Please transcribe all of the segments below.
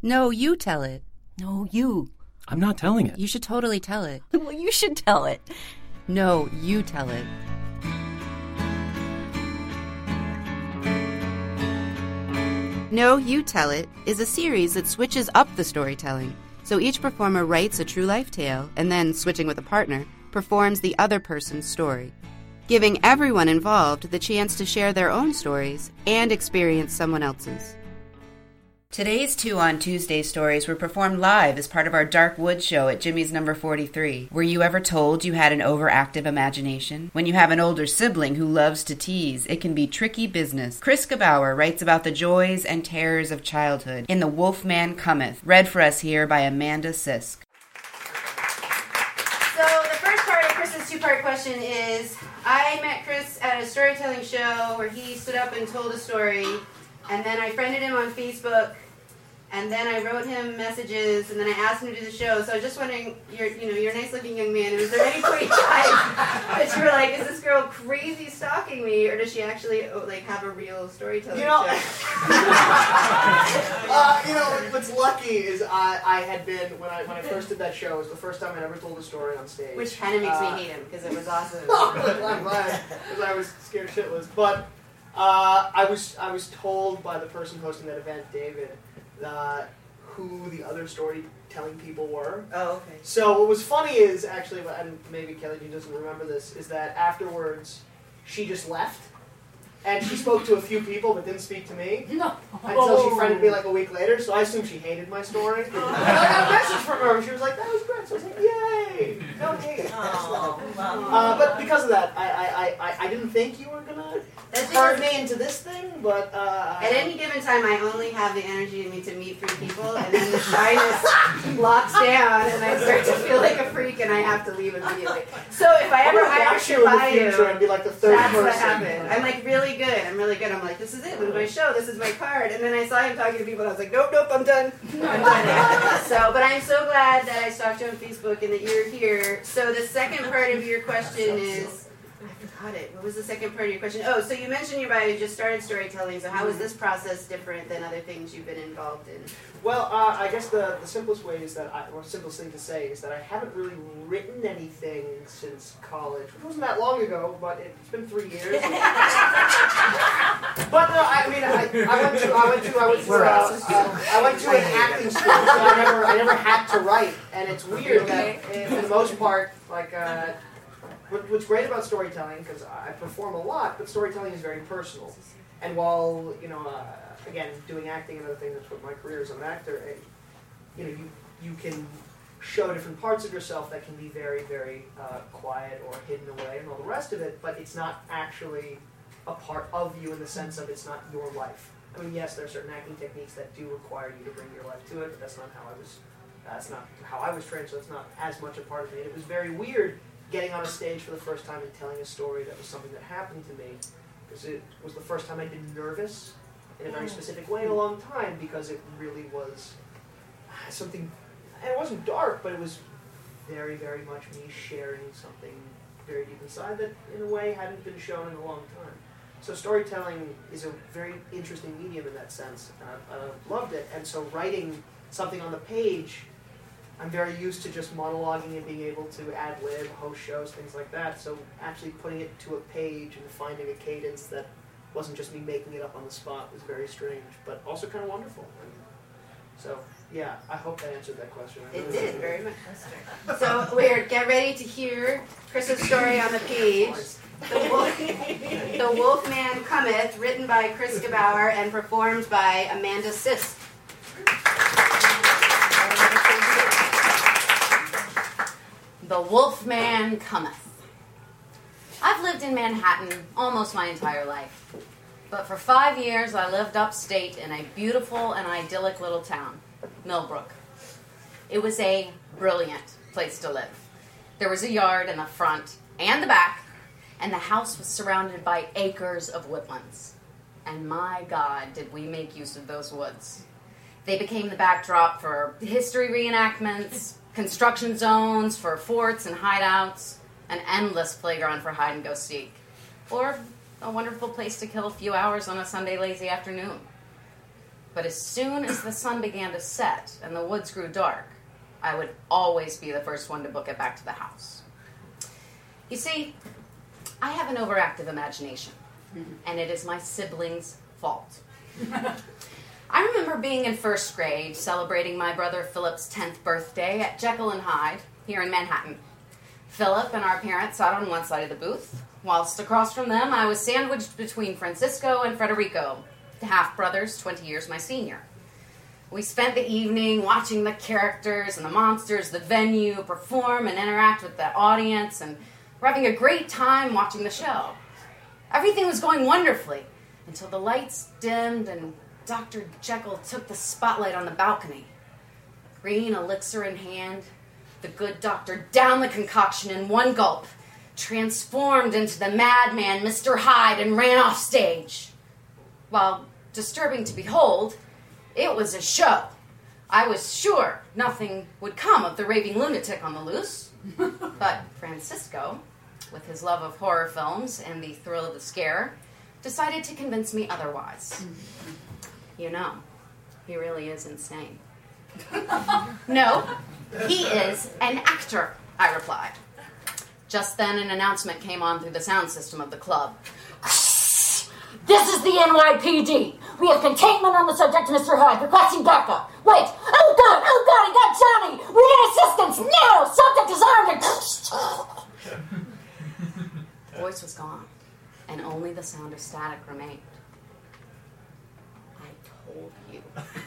No, you tell it. No, you. I'm not telling it. You should totally tell it. Well, you should tell it. No, you tell it. No, You Tell It is a series that switches up the storytelling. So each performer writes a true life tale and then, switching with a partner, performs the other person's story, giving everyone involved the chance to share their own stories and experience someone else's. Today's 2 on Tuesday stories were performed live as part of our Dark Woods show at Jimmy's Number 43. Were you ever told you had an overactive imagination? When you have an older sibling who loves to tease, it can be tricky business. Chris Gebauer writes about the joys and terrors of childhood in The Wolfman Cometh, read for us here by Amanda Sisk. So the first part of Chris's two-part question is, I met Chris at a storytelling show where he stood up and told a story, and then I friended him on Facebook, and then I wrote him messages, and then I asked him to do the show. So I was just wondering, you're a nice-looking young man. Was there any point in time that you were like, is this girl crazy stalking me, or does she actually have a real storytelling show? What's lucky is I had been when I first did that show. It was the first time I ever told a story on stage. Which kind of makes me hate him because it was awesome. I'm glad because I was scared shitless, but. I was told by the person hosting that event, David, who the other storytelling people were. Oh, okay. So what was funny is, actually, and maybe Kelly Jean doesn't remember this, is that afterwards she just left. And she spoke to a few people but didn't speak to me. No. Until she friended me like a week later, so I assumed she hated my story. And I got a message from her, and she was like, that was great. So I was like, yay! No hate. But because of that, I didn't think you were going to turn me into this thing, but... At any given time, I only have the energy in me to meet 3 people, and then the shyness locks down, and I start to feel like a freak, and I have to leave immediately. So if I ever hire to buy you, and be like the third that's person. what happened. I'm like really good. I'm like, this is it. This is my show. This is my card. And then I saw him talking to people, and I was like, nope, I'm done. I'm done. So, but I'm so glad that I stalked you on Facebook and that you're here. So the second part of your question is, I forgot it. What was the second part of your question? Oh, so you mentioned your bio just started storytelling. So how is this process different than other things you've been involved in? Well, I guess the simplest way is or simplest thing to say is that I haven't really written anything since college, which wasn't that long ago, but it's been 3 years. But no, I mean, I went to an acting school, so I never had to write, and it's weird that for the most part, what's great about storytelling, because I perform a lot, but storytelling is very personal. And while, again, doing acting and other things, that's what my career is. I'm an actor. You can show different parts of yourself that can be very, very quiet or hidden away and all the rest of it, but it's not actually a part of you in the sense of it's not your life. I mean, yes, there are certain acting techniques that do require you to bring your life to it, but that's not how I was trained, so it's not as much a part of me. And it was very weird getting on a stage for the first time and telling a story that was something that happened to me, because it was the first time I'd been nervous in a very specific way in a long time, because it really was something, and it wasn't dark, but it was very, very much me sharing something very deep inside that, in a way, hadn't been shown in a long time. So storytelling is a very interesting medium in that sense, and I've loved it, and so writing something on the page, I'm very used to just monologuing and being able to ad-lib, host shows, things like that. So actually putting it to a page and finding a cadence that wasn't just me making it up on the spot was very strange, but also kind of wonderful. So, yeah, I hope that answered that question. It did, very much. So get ready to hear Chris's story on the page. The Wolfman Cometh, written by Chris Gebauer and performed by Amanda Sisk. The Wolfman Cometh. I've lived in Manhattan almost my entire life. But for 5 years, I lived upstate in a beautiful and idyllic little town, Millbrook. It was a brilliant place to live. There was a yard in the front and the back, and the house was surrounded by acres of woodlands. And my God, did we make use of those woods. They became the backdrop for history reenactments, construction zones for forts and hideouts, an endless playground for hide-and-go-seek, or a wonderful place to kill a few hours on a Sunday lazy afternoon. But as soon as the sun began to set and the woods grew dark, I would always be the first one to book it back to the house. You see, I have an overactive imagination, and it is my siblings' fault. I remember being in first grade, celebrating my brother Philip's 10th birthday at Jekyll and Hyde here in Manhattan. Philip and our parents sat on one side of the booth, whilst across from them I was sandwiched between Francisco and Federico, the half-brothers 20 years my senior. We spent the evening watching the characters and the monsters, the venue, perform and interact with the audience, and we're having a great time watching the show. Everything was going wonderfully until the lights dimmed and Dr. Jekyll took the spotlight on the balcony. Green elixir in hand, the good doctor downed the concoction in one gulp, transformed into the madman Mr. Hyde, and ran off stage. While disturbing to behold, it was a show. I was sure nothing would come of the raving lunatic on the loose. But Francisco, with his love of horror films and the thrill of the scare, decided to convince me otherwise. You know, he really is insane. No, he is an actor, I replied. Just then an announcement came on through the sound system of the club. This is the NYPD. We have containment on the subject, Mr. Hyde, requesting backup. Wait. Oh, God, I got Johnny. We need assistance now. Subject is armed and... The voice was gone, and only the sound of static remained. I told you.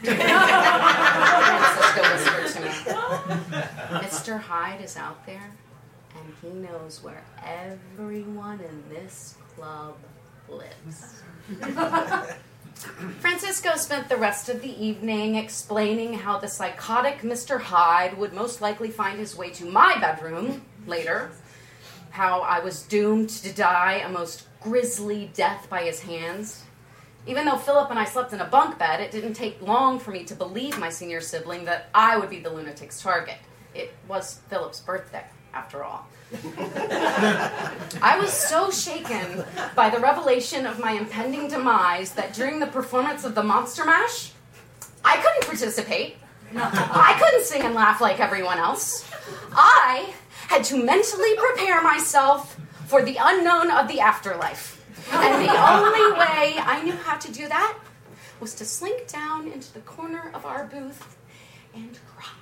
Francisco whispered to me. Mr. Hyde is out there, and he knows where everyone in this club lives. Francisco spent the rest of the evening explaining how the psychotic Mr. Hyde would most likely find his way to my bedroom later, how I was doomed to die a most grisly death by his hands. Even though Philip and I slept in a bunk bed, it didn't take long for me to believe my senior sibling that I would be the lunatic's target. It was Philip's birthday, after all. I was so shaken by the revelation of my impending demise that during the performance of the Monster Mash, I couldn't participate. I couldn't sing and laugh like everyone else. I had to mentally prepare myself for the unknown of the afterlife. And the only way I knew how to do that was to slink down into the corner of our booth and cry.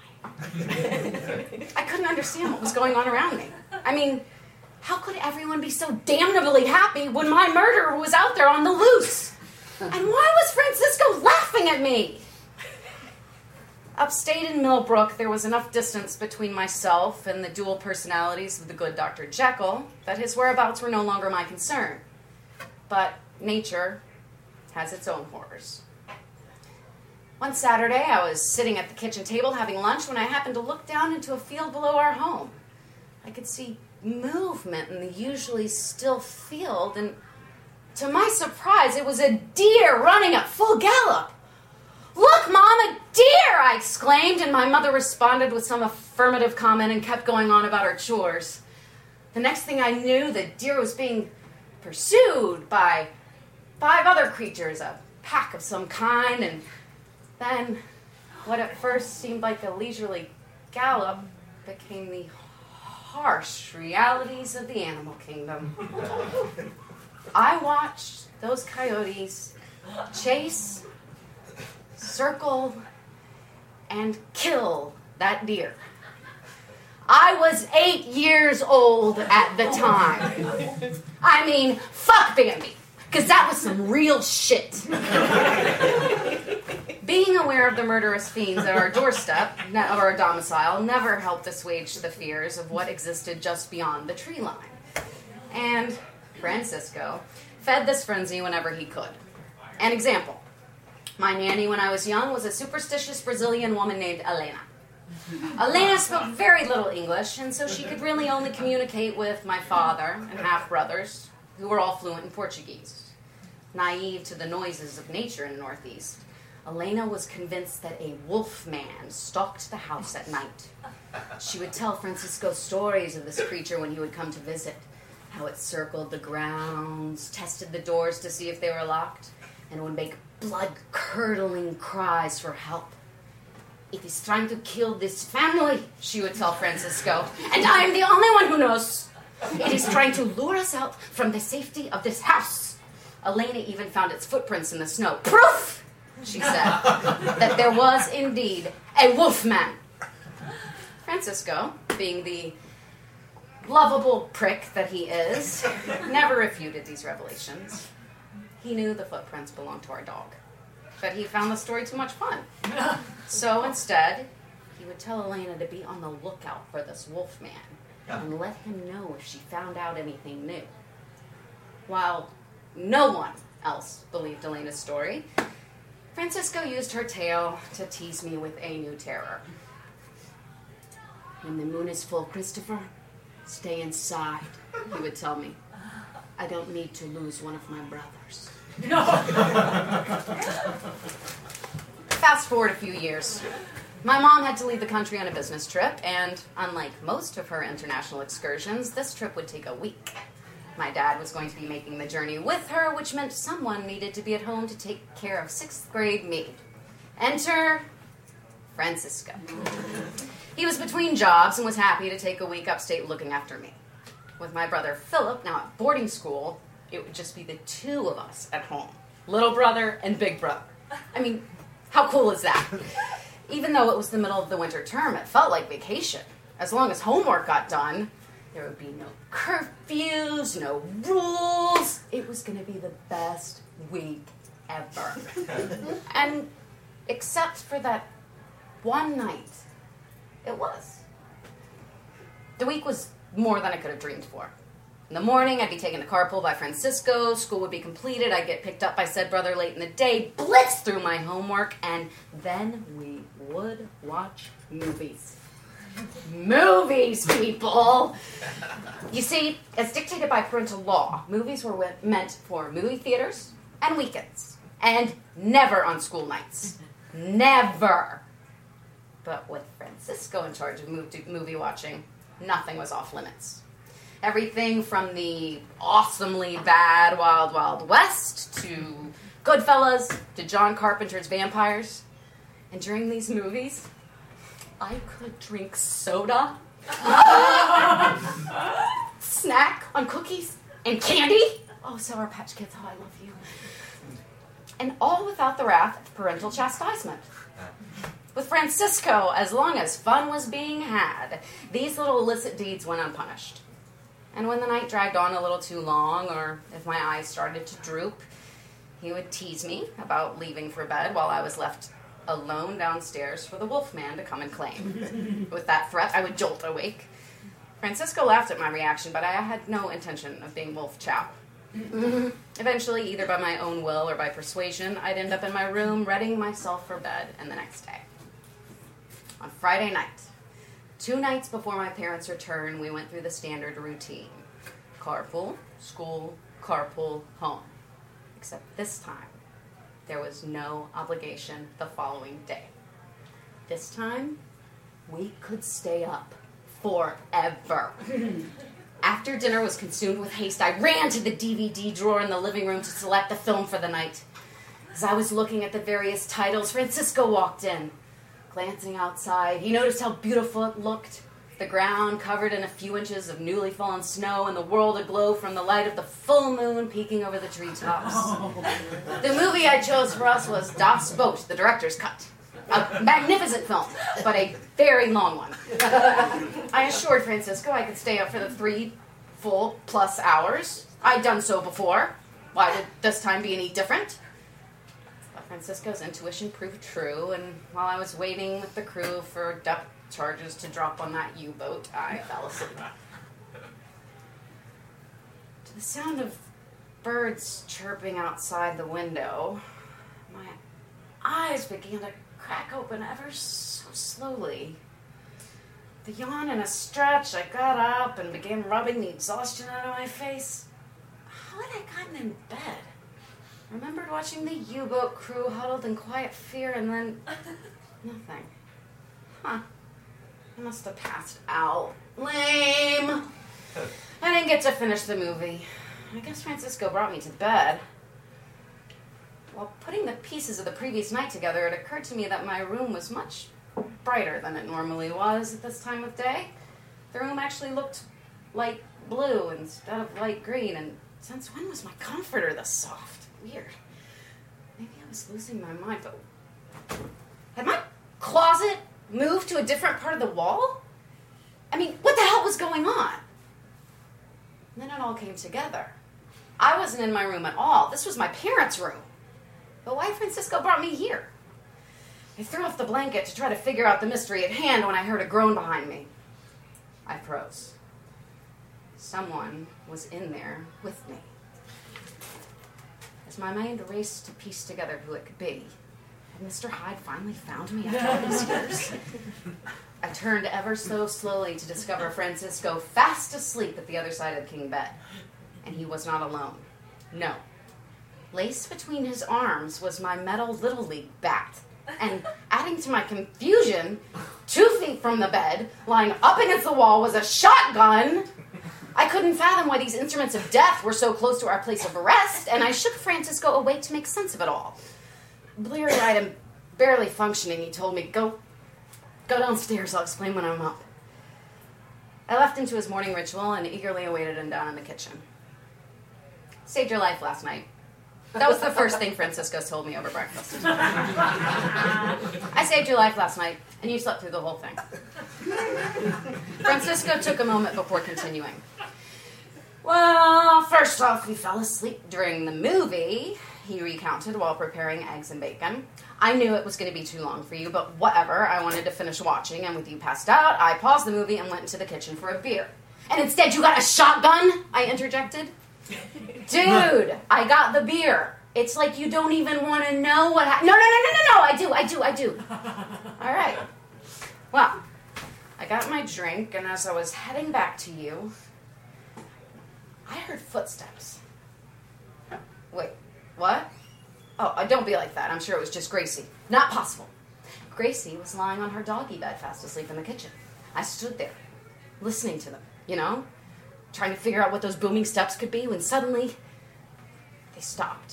I couldn't understand what was going on around me. I mean, how could everyone be so damnably happy when my murderer was out there on the loose? And why was Francisco laughing at me? Upstate in Millbrook, there was enough distance between myself and the dual personalities of the good Dr. Jekyll that his whereabouts were no longer my concern. But nature has its own horrors. One Saturday, I was sitting at the kitchen table having lunch when I happened to look down into a field below our home. I could see movement in the usually still field, and to my surprise, it was a deer running at full gallop. "Look, Mom, a deer!" I exclaimed, and my mother responded with some affirmative comment and kept going on about her chores. The next thing I knew, the deer was being pursued by 5 other creatures, a pack of some kind, and then what at first seemed like a leisurely gallop became the harsh realities of the animal kingdom. I watched those coyotes chase, circle, and kill that deer. I was 8 years old at the time. I mean, fuck Bambi, because that was some real shit. Being aware of the murderous fiends at our doorstep, or our domicile, never helped assuage the fears of what existed just beyond the tree line. And Francisco fed this frenzy whenever he could. An example. My nanny when I was young was a superstitious Brazilian woman named Elena. Elena spoke very little English, and so she could really only communicate with my father and half-brothers, who were all fluent in Portuguese. Naive to the noises of nature in the Northeast, Elena was convinced that a wolf man stalked the house at night. She would tell Francisco stories of this creature when he would come to visit, how it circled the grounds, tested the doors to see if they were locked, and would make blood-curdling cries for help. "It is trying to kill this family," she would tell Francisco, "and I am the only one who knows. It is trying to lure us out from the safety of this house." Elena even found its footprints in the snow. "Proof," she said, "that there was indeed a wolfman." Francisco, being the lovable prick that he is, never refuted these revelations. He knew the footprints belonged to our dog, but he found the story too much fun. So instead, he would tell Elena to be on the lookout for this wolf man and let him know if she found out anything new. While no one else believed Elena's story, Francisco used her tale to tease me with a new terror. "When the moon is full, Christopher, stay inside," he would tell me. "I don't need to lose one of my brothers." Fast forward a few years. My mom had to leave the country on a business trip, and unlike most of her international excursions, this trip would take a week. My dad was going to be making the journey with her, which meant someone needed to be at home to take care of 6th grade me. Enter Francisco. He was between jobs and was happy to take a week upstate looking after me. With my brother Philip now at boarding school, it would just be the two of us at home. Little brother and big brother. I mean, how cool is that? Even though it was the middle of the winter term, it felt like vacation. As long as homework got done, there would be no curfews, no rules. It was going to be the best week ever. And except for that one night, it was. The week was more than I could have dreamed for. In the morning, I'd be taken to carpool by Francisco, school would be completed, I'd get picked up by said brother late in the day, blitz through my homework, and then we would watch movies. Movies, people! You see, as dictated by parental law, movies were meant for movie theaters and weekends, and never on school nights. Never! But with Francisco in charge of movie watching, nothing was off limits. Everything from the awesomely bad Wild Wild West to Goodfellas to John Carpenter's Vampires. And during these movies, I could drink soda, snack on cookies and candy. Oh, Sour Patch Kids, how I love you. And all without the wrath of parental chastisement. With Francisco, as long as fun was being had, these little illicit deeds went unpunished. And when the night dragged on a little too long, or if my eyes started to droop, he would tease me about leaving for bed while I was left alone downstairs for the wolfman to come and claim. With that threat, I would jolt awake. Francisco laughed at my reaction, but I had no intention of being wolf chow. Eventually, either by my own will or by persuasion, I'd end up in my room readying myself for bed and the next day. On Friday night, 2 nights before my parents' return, we went through the standard routine. Carpool, school, carpool, home. Except this time, there was no obligation the following day. This time, we could stay up forever. After dinner was consumed with haste, I ran to the DVD drawer in the living room to select the film for the night. As I was looking at the various titles, Francisco walked in. Glancing outside, he noticed how beautiful it looked. The ground covered in a few inches of newly fallen snow and the world aglow from the light of the full moon peeking over the treetops. The movie I chose for us was Das Boot, the director's cut. A magnificent film, but a very long one. I assured Francisco I could stay up for the 3 full plus hours. I'd done so before. Why would this time be any different? But Francisco's intuition proved true, and while I was waiting with the crew for depth charges to drop on that U-boat, I fell asleep. To the sound of birds chirping outside the window, my eyes began to crack open ever so slowly. With a yawn and a stretch, I got up and began rubbing the exhaustion out of my face. How had I gotten in bed? I remembered watching the U-boat crew huddled in quiet fear, and then nothing. Huh. I must have passed out. Lame. I didn't get to finish the movie. I guess Francisco brought me to bed. While putting the pieces of the previous night together, it occurred to me that my room was much brighter than it normally was at this time of day. The room actually looked light blue instead of light green, and since when was my comforter this soft? Weird. Maybe I was losing my mind, but had my closet moved to a different part of the wall? I mean, what the hell was going on? And then it all came together. I wasn't in my room at all. This was my parents' room. But why Francisco brought me here? I threw off the blanket to try to figure out the mystery at hand when I heard a groan behind me. I froze. Someone was in there with me. As my mind raced to piece together who it could be, had Mr. Hyde finally found me after all these years? I turned ever so slowly to discover Francisco fast asleep at the other side of the king bed. And he was not alone. No. Laced between his arms was my metal Little League bat. And adding to my confusion, 2 feet from the bed, lying up against the wall, was a shotgun. I couldn't fathom why these instruments of death were so close to our place of rest, and I shook Francisco awake to make sense of it all. Bleary-eyed and barely functioning, he told me, Go downstairs, I'll explain when I'm up. I left him to his morning ritual and eagerly awaited him down in the kitchen. Saved your life last night. That was the first thing Francisco told me over breakfast. I saved your life last night, and you slept through the whole thing. Francisco took a moment before continuing. Well, first off, you fell asleep during the movie, he recounted while preparing eggs and bacon. I knew it was going to be too long for you, but whatever. I wanted to finish watching, and with you passed out, I paused the movie and went into the kitchen for a beer. And instead you got a shotgun, I interjected. Dude, I got the beer. It's like you don't even want to know what happened. No, I do. All right. Well, I got my drink, and as I was heading back to you, I heard footsteps. Wait, what? Oh, don't be like that. I'm sure it was just Gracie. Not possible. Gracie was lying on her doggy bed fast asleep in the kitchen. I stood there, listening to them, trying to figure out what those booming steps could be, when suddenly they stopped.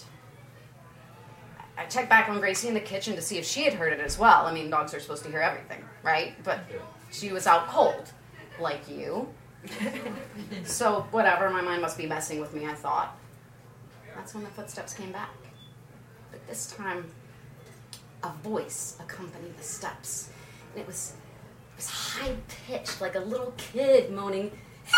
I checked back on Gracie in the kitchen to see if she had heard it as well. I mean, dogs are supposed to hear everything, right? But she was out cold, like you. So, whatever, my mind must be messing with me, I thought. That's when the footsteps came back. But this time, a voice accompanied the steps. And it was high-pitched, like a little kid moaning,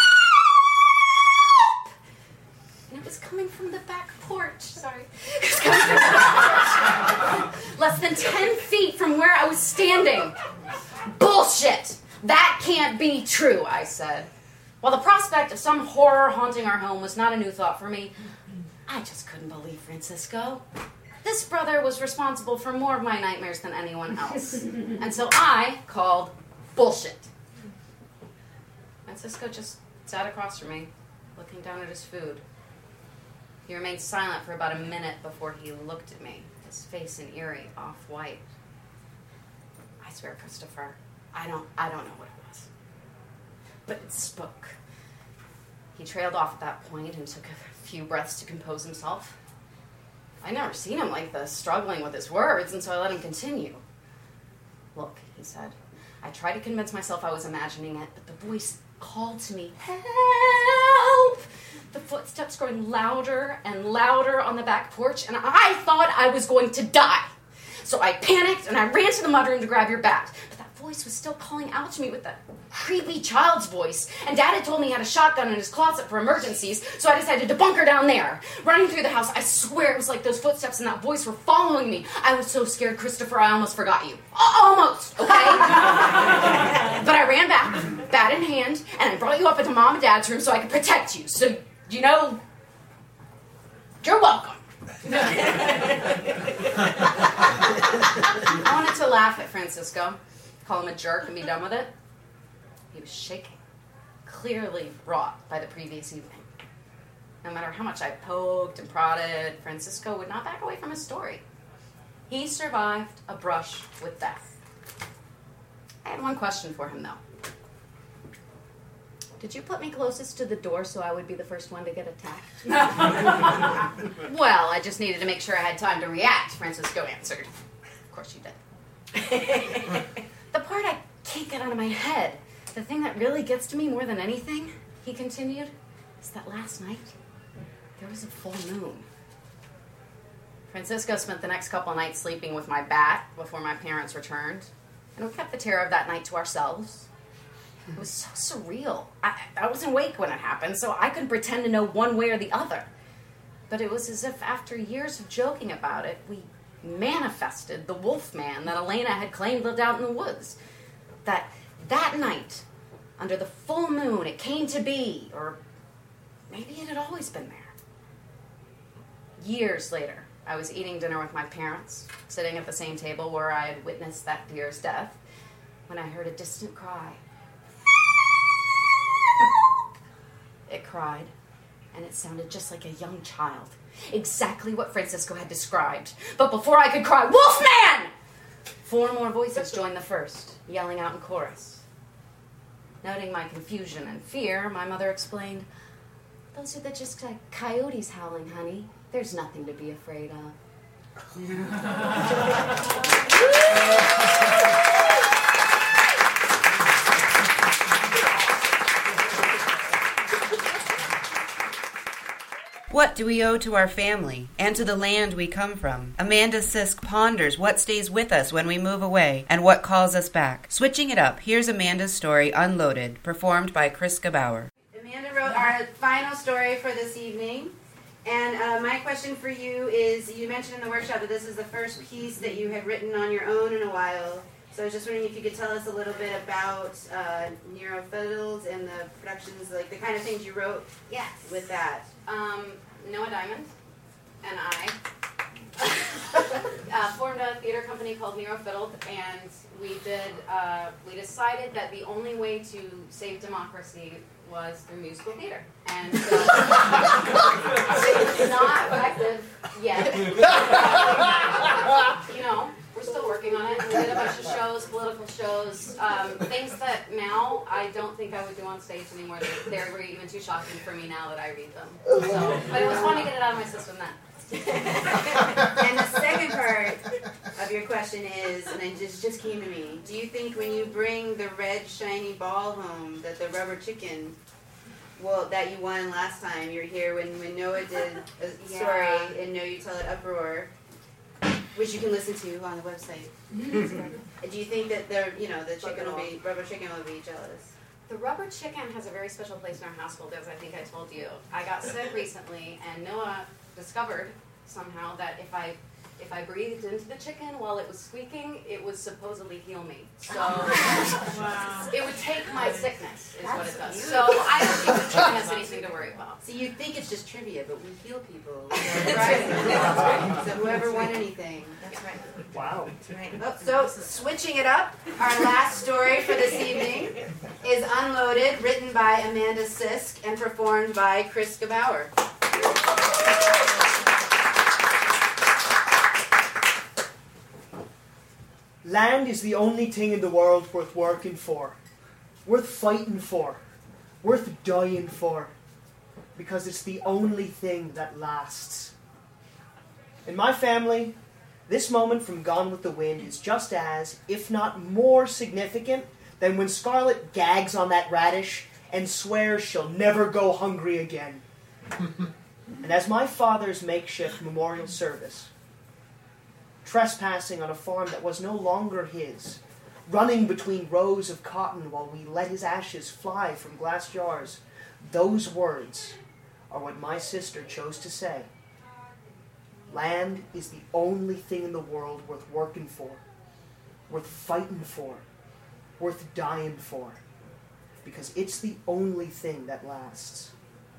"Help!" And it was coming from the back porch. Sorry. It was coming from the back porch. Less than 10 feet from where I was standing. Bullshit! That can't be true, I said. While the prospect of some horror haunting our home was not a new thought for me, I just couldn't believe Francisco. This brother was responsible for more of my nightmares than anyone else. And so I called bullshit. Francisco just sat across from me, looking down at his food. He remained silent for about a minute before he looked at me, his face an eerie off-white. I swear, Christopher, I don't know what it was. But it spoke. He trailed off at that point and took a few breaths to compose himself. I'd never seen him like this, struggling with his words, and so I let him continue. Look, he said, I tried to convince myself I was imagining it, but the voice called to me, help! The footsteps growing louder and louder on the back porch, and I thought I was going to die. So I panicked, and I ran to the mudroom to grab your bat. But that voice was still calling out to me with that creepy child's voice. And Dad had told me he had a shotgun in his closet for emergencies, so I decided to bunker down there. Running through the house, I swear it was like those footsteps and that voice were following me. I was so scared, Christopher, I almost forgot you. Almost, okay? But I ran back, bat in hand, and I brought you up into Mom and Dad's room so I could protect you. So, you're welcome. I wanted to laugh at Francisco, call him a jerk and be done with it. He was shaking, clearly wrought by the previous evening. No matter how much I poked and prodded, Francisco would not back away from his story. He survived a brush with death. I had one question for him, though. Did you put me closest to the door so I would be the first one to get attacked? Well, I just needed to make sure I had time to react, Francisco answered. Of course you did. The part I can't get out of my head, the thing that really gets to me more than anything, he continued, is that last night there was a full moon. Francisco spent the next couple of nights sleeping with my bat before my parents returned, and we kept the terror of that night to ourselves. It was so surreal. I wasn't awake when it happened, so I couldn't pretend to know one way or the other. But it was as if after years of joking about it, we manifested the wolf man that Elena had claimed lived out in the woods. That night, under the full moon, it came to be, or maybe it had always been there. Years later, I was eating dinner with my parents, sitting at the same table where I had witnessed that deer's death, when I heard a distant cry. It cried, and it sounded just like a young child. Exactly what Francisco had described. But before I could cry, "Wolfman!" 4 more voices joined the first, yelling out in chorus. Noting my confusion and fear, my mother explained, "Those are just coyotes howling, honey. There's nothing to be afraid of." What do we owe to our family and to the land we come from? Amanda Sisk ponders what stays with us when we move away and what calls us back. Switching it up, here's Amanda's story, Unloaded, performed by Chris Gabauer. Amanda wrote our final story for this evening. And my question for you is, you mentioned in the workshop that this is the first piece that you had written on your own in a while. So I was just wondering if you could tell us a little bit about Neurofiddles and the productions, like the kind of things you wrote with that. Noah Diamond and I formed a theater company called Neurofiddled, and we decided that the only way to save democracy was through musical theater. And so it's not effective yet. We're still working on it. We did a bunch of shows, political shows, things that now I don't think I would do on stage anymore. They're even too shocking for me now that I read them. So, but it was fun to get it out of my system then. And the second part of your question is, and it just came to me, do you think when you bring the red shiny ball home, that the rubber chicken, that you won last time, you were here when Noah did a story in Know You Tell It Uproar, which you can listen to on the website. Do you think that the rubber chicken will be jealous? The rubber chicken has a very special place in our household, as I think I told you. I got sick recently, and Noah discovered somehow that if I breathed into the chicken while it was squeaking, it would supposedly heal me. So it would take my sickness, is what it does. So I don't think the chicken has anything to worry about. See, you think it's just trivia, but we heal people. Right? So whoever won anything. That's right. Wow. So switching it up, our last story for this evening is Unloaded, written by Amanda Sisk and performed by Chris Gabauer. Land is the only thing in the world worth working for, worth fighting for, worth dying for, because it's the only thing that lasts. In my family, this moment from Gone with the Wind is just as, if not more significant than when Scarlett gags on that radish and swears she'll never go hungry again. And as my father's makeshift memorial service, trespassing on a farm that was no longer his, running between rows of cotton while we let his ashes fly from glass jars, those words are what my sister chose to say. Land is the only thing in the world worth working for, worth fighting for, worth dying for, because it's the only thing that lasts.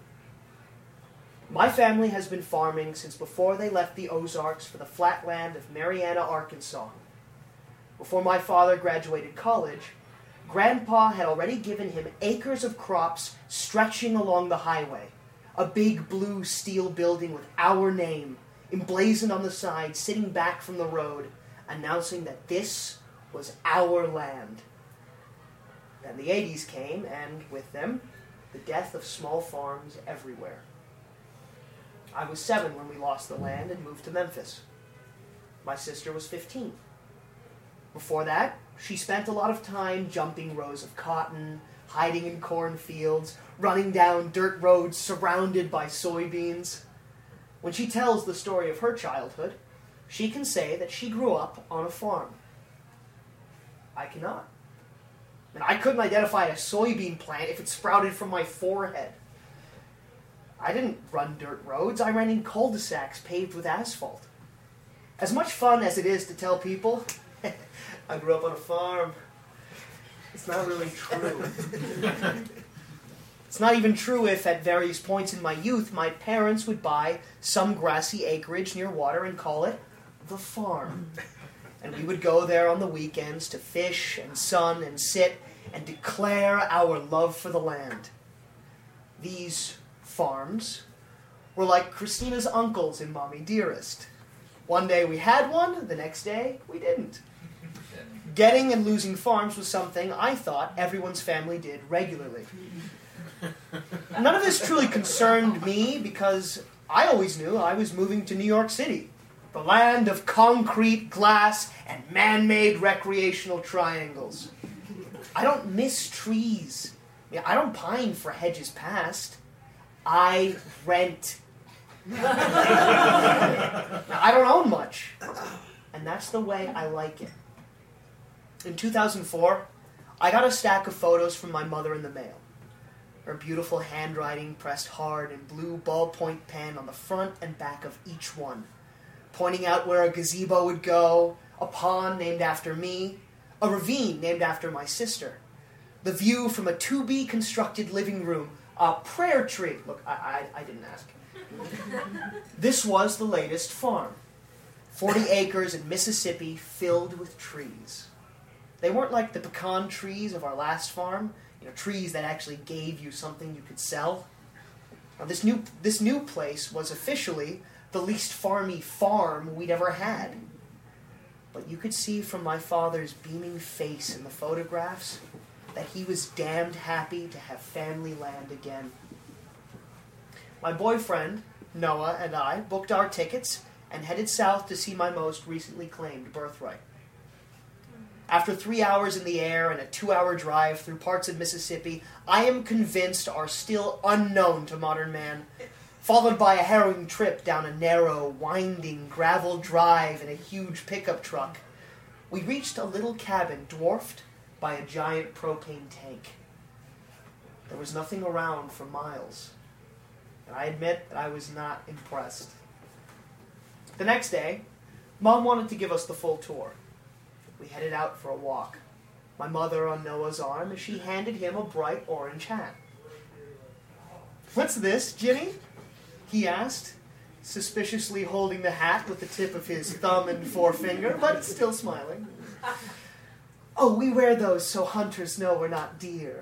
My family has been farming since before they left the Ozarks for the flat land of Marianna, Arkansas. Before my father graduated college, Grandpa had already given him acres of crops stretching along the highway, a big blue steel building with our name emblazoned on the side, sitting back from the road, announcing that this was our land. Then the 80s came, and with them, the death of small farms everywhere. I was 7 when we lost the land and moved to Memphis. My sister was 15. Before that, she spent a lot of time jumping rows of cotton, hiding in cornfields, running down dirt roads surrounded by soybeans. When she tells the story of her childhood, she can say that she grew up on a farm. I cannot. And I couldn't identify a soybean plant if it sprouted from my forehead. I didn't run dirt roads. I ran in cul-de-sacs paved with asphalt. As much fun as it is to tell people, I grew up on a farm, it's not really true. It's not even true if, at various points in my youth, my parents would buy some grassy acreage near water and call it the farm. And we would go there on the weekends to fish and sun and sit and declare our love for the land. These farms were like Christina's uncles in Mommy Dearest. One day we had one, the next day we didn't. Getting and losing farms was something I thought everyone's family did regularly. None of this truly concerned me because I always knew I was moving to New York City, the land of concrete, glass, and man-made recreational triangles. I don't miss trees. I don't pine for hedges past. I rent. Now, I don't own much, and that's the way I like it. In 2004, I got a stack of photos from my mother in the mail. Her beautiful handwriting pressed hard in blue ballpoint pen on the front and back of each one, pointing out where a gazebo would go, a pond named after me, a ravine named after my sister, the view from a to-be-constructed living room, a prayer tree. Look, I didn't ask. This was the latest farm. 40 acres in Mississippi filled with trees. They weren't like the pecan trees of our last farm, trees that actually gave you something you could sell. Now, this new place was officially the least farmy farm we'd ever had. But you could see from my father's beaming face in the photographs that he was damned happy to have family land again. My boyfriend, Noah, and I booked our tickets and headed south to see my most recently claimed birthright. After 3 hours in the air and a 2-hour drive through parts of Mississippi I am convinced are still unknown to modern man, followed by a harrowing trip down a narrow, winding gravel drive in a huge pickup truck, we reached a little cabin dwarfed by a giant propane tank. There was nothing around for miles, and I admit that I was not impressed. The next day, Mom wanted to give us the full tour. We headed out for a walk, my mother on Noah's arm as she handed him a bright orange hat. "What's this, Ginny?" he asked, suspiciously holding the hat with the tip of his thumb and forefinger, but still smiling. "Oh, we wear those so hunters know we're not deer."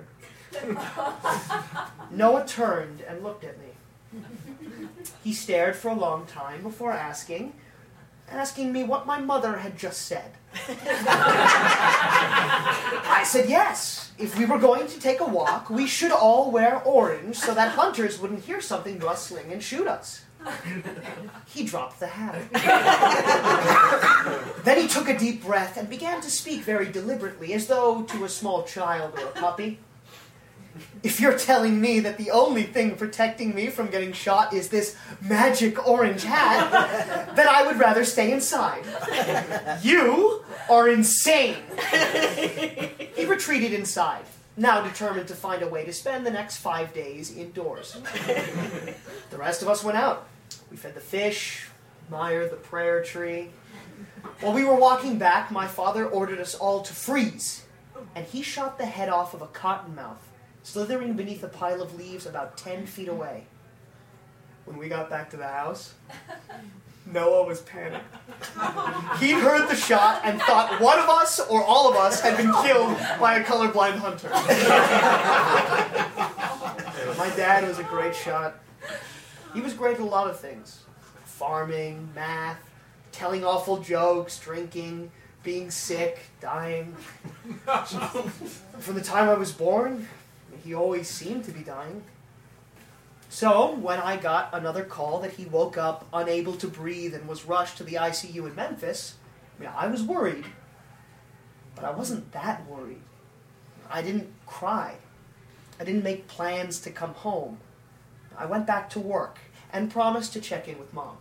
Noah turned and looked at me. He stared for a long time before asking me what my mother had just said. I said yes. If we were going to take a walk, we should all wear orange so that hunters wouldn't hear something rustling and shoot us. He dropped the hat. Then he took a deep breath and began to speak very deliberately, as though to a small child or a puppy. "If you're telling me that the only thing protecting me from getting shot is this magic orange hat, then I would rather stay inside. You are insane." He retreated inside, now determined to find a way to spend the next 5 days indoors. The rest of us went out. We fed the fish, admired the prayer tree. While we were walking back, my father ordered us all to freeze, and he shot the head off of a cottonmouth, slithering beneath a pile of leaves about 10 feet away. When we got back to the house, Noah was panicked. He'd heard the shot and thought one of us or all of us had been killed by a colorblind hunter. My dad was a great shot. He was great at a lot of things. Farming, math, telling awful jokes, drinking, being sick, dying. From the time I was born, he always seemed to be dying. So, when I got another call that he woke up unable to breathe and was rushed to the ICU in Memphis, I was worried. But I wasn't that worried. I didn't cry. I didn't make plans to come home. I went back to work and promised to check in with Mom.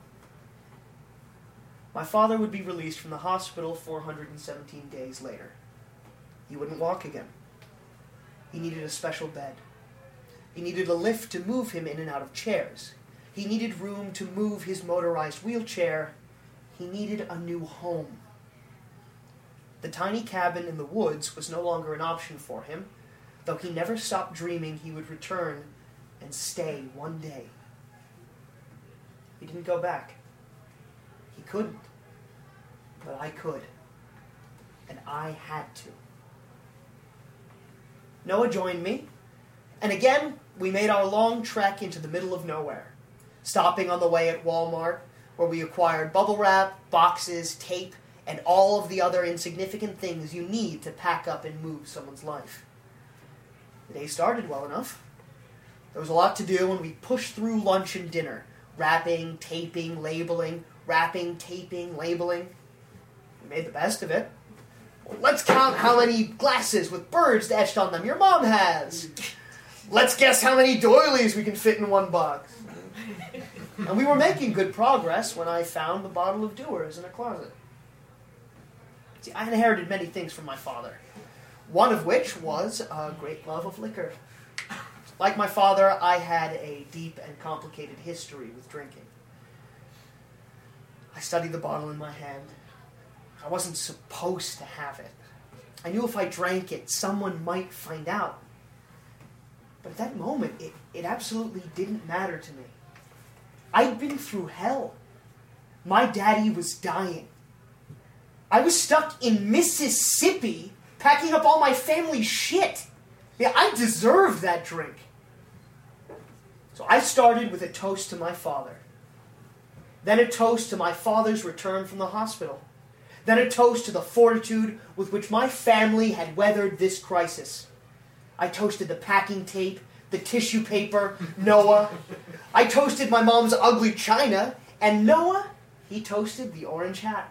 My father would be released from the hospital 417 days later. He wouldn't walk again. He needed a special bed. He needed a lift to move him in and out of chairs. He needed room to move his motorized wheelchair. He needed a new home. The tiny cabin in the woods was no longer an option for him, though he never stopped dreaming he would return and stay one day. He didn't go back. He couldn't. But I could. And I had to. Noah joined me, and again, we made our long trek into the middle of nowhere, stopping on the way at Walmart, where we acquired bubble wrap, boxes, tape, and all of the other insignificant things you need to pack up and move someone's life. The day started well enough. There was a lot to do, and we pushed through lunch and dinner, wrapping, taping, labeling, wrapping, taping, labeling. We made the best of it. Well, let's count how many glasses with birds etched on them your mom has. Let's guess how many doilies we can fit in one box. And we were making good progress when I found the bottle of Dewar's in a closet. See, I inherited many things from my father, one of which was a great love of liquor. Like my father, I had a deep and complicated history with drinking. I studied the bottle in my hand. I wasn't supposed to have it. I knew if I drank it, someone might find out. But at that moment, it absolutely didn't matter to me. I'd been through hell. My daddy was dying. I was stuck in Mississippi packing up all my family's shit. Yeah, I deserved that drink. So I started with a toast to my father. Then a toast to my father's return from the hospital. Then a toast to the fortitude with which my family had weathered this crisis. I toasted the packing tape, the tissue paper, Noah. I toasted my mom's ugly china, and Noah, he toasted the orange hat.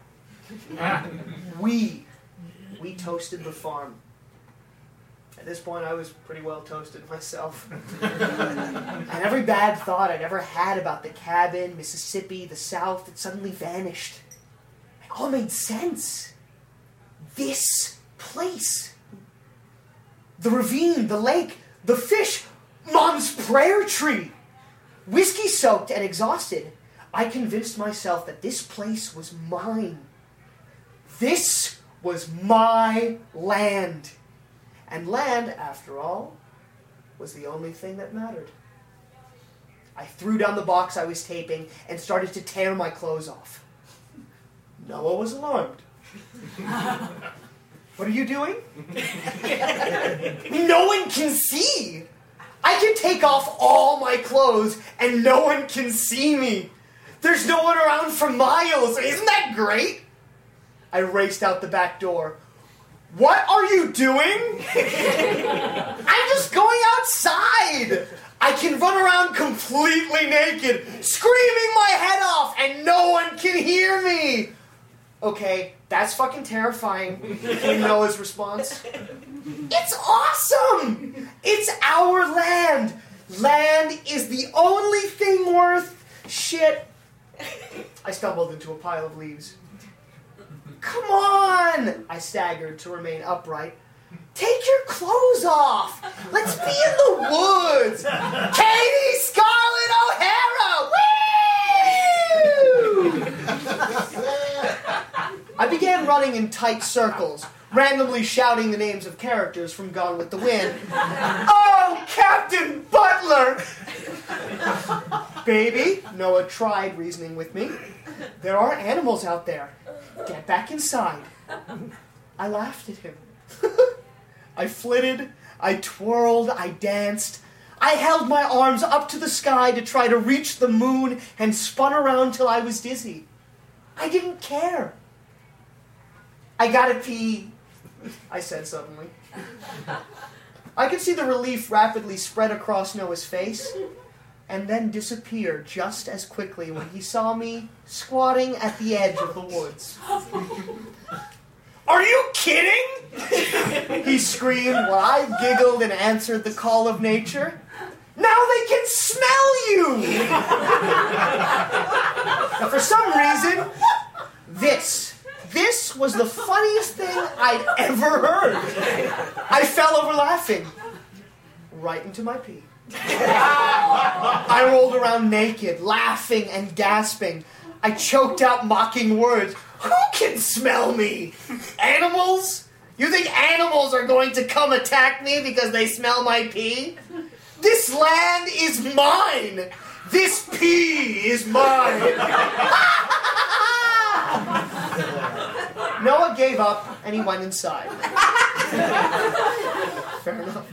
We toasted the farm. At this point, I was pretty well toasted myself. And every bad thought I'd ever had about the cabin, Mississippi, the South, it suddenly vanished. It all made sense. This place. The ravine, the lake, the fish, Mom's prayer tree. Whiskey-soaked and exhausted, I convinced myself that this place was mine. This was my land. And land, after all, was the only thing that mattered. I threw down the box I was taping and started to tear my clothes off. Noah was alarmed. What are you doing? No one can see. I can take off all my clothes and no one can see me. There's no one around for miles. Isn't that great? I raced out the back door. What are you doing? I'm just going outside. I can run around completely naked, screaming my head off, and no one can hear me. Okay, that's fucking terrifying, came Noah's response. It's awesome! It's our land. Land is the only thing worth shit. I stumbled into a pile of leaves. Come on! I staggered to remain upright. Take your clothes off! Let's be in the woods! Katie Scarlett O'Hara! Woo! I began running in tight circles, randomly shouting the names of characters from Gone with the Wind. Oh, Captain Butler! Baby, Noah tried reasoning with me. There are animals out there. Get back inside. I laughed at him. I flitted, I twirled, I danced. I held my arms up to the sky to try to reach the moon and spun around till I was dizzy. I didn't care. I gotta pee, I said suddenly. I could see the relief rapidly spread across Noah's face, and then disappear just as quickly when he saw me squatting at the edge of the woods. Are you kidding? He screamed while I giggled and answered the call of nature. Now they can smell you! Now, for some reason, this was the funniest thing I'd ever heard. I fell over laughing, right into my pee. I rolled around naked, laughing and gasping. I choked out mocking words. Who can smell me? Animals? You think animals are going to come attack me because they smell my pee? This land is mine. This pee is mine. Noah gave up and he went inside. Fair enough.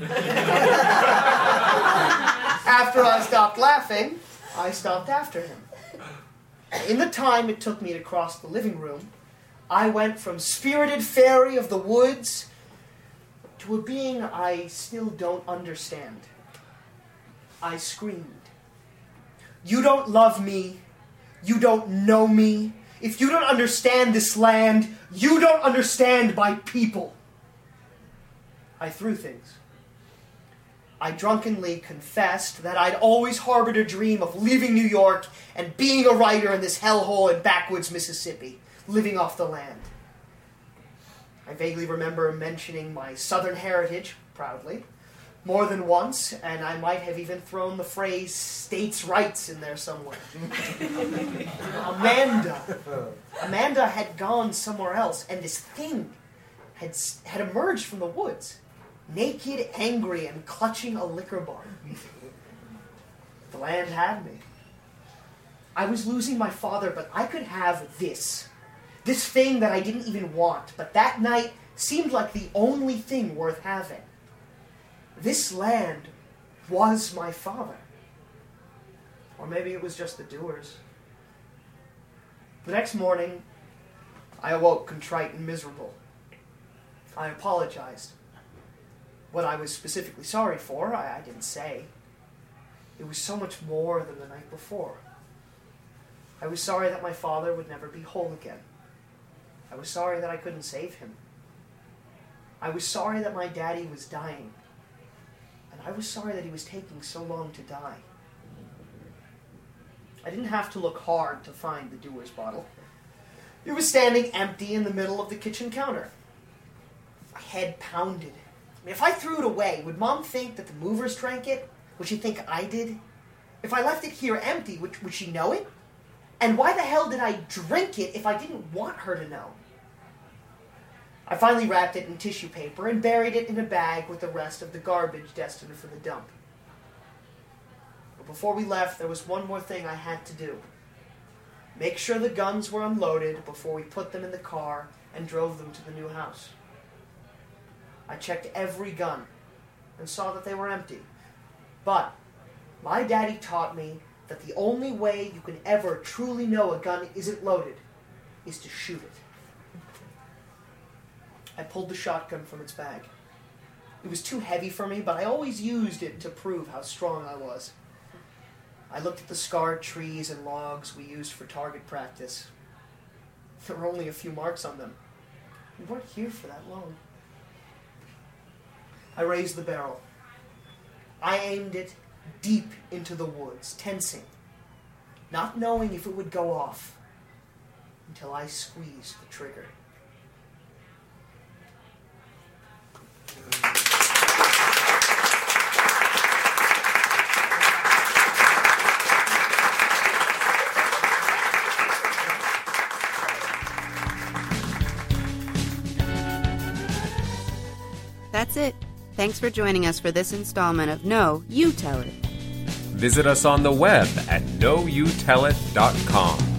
After I stopped laughing, I stopped after him. In the time it took me to cross the living room, I went from spirited fairy of the woods to a being I still don't understand. I screamed. You don't love me. You don't know me. If you don't understand this land, you don't understand my people. I threw things. I drunkenly confessed that I'd always harbored a dream of leaving New York and being a writer in this hellhole in backwoods Mississippi, living off the land. I vaguely remember mentioning my Southern heritage, proudly, more than once, and I might have even thrown the phrase states' rights in there somewhere. Amanda had gone somewhere else, and this thing had emerged from the woods, naked, angry, and clutching a liquor barn. The land had me. I was losing my father, but I could have this thing that I didn't even want, but that night seemed like the only thing worth having. This land was my father. Or maybe it was just the doers. The next morning, I awoke contrite and miserable. I apologized. What I was specifically sorry for, I didn't say. It was so much more than the night before. I was sorry that my father would never be whole again. I was sorry that I couldn't save him. I was sorry that my daddy was dying. And I was sorry that he was taking so long to die. I didn't have to look hard to find the Dewar's bottle. It was standing empty in the middle of the kitchen counter. My head pounded. If I threw it away, would Mom think that the movers drank it? Would she think I did? If I left it here empty, would she know it? And why the hell did I drink it if I didn't want her to know? I finally wrapped it in tissue paper and buried it in a bag with the rest of the garbage destined for the dump. But before we left, there was one more thing I had to do. Make sure the guns were unloaded before we put them in the car and drove them to the new house. I checked every gun and saw that they were empty. But my daddy taught me that the only way you can ever truly know a gun isn't loaded is to shoot it. I pulled the shotgun from its bag. It was too heavy for me, but I always used it to prove how strong I was. I looked at the scarred trees and logs we used for target practice. There were only a few marks on them. We weren't here for that long. I raised the barrel. I aimed it deep into the woods, tensing, not knowing if it would go off, until I squeezed the trigger. That's it. Thanks for joining us for this installment of No, You Tell It. Visit us on the web at knowyoutellit.com.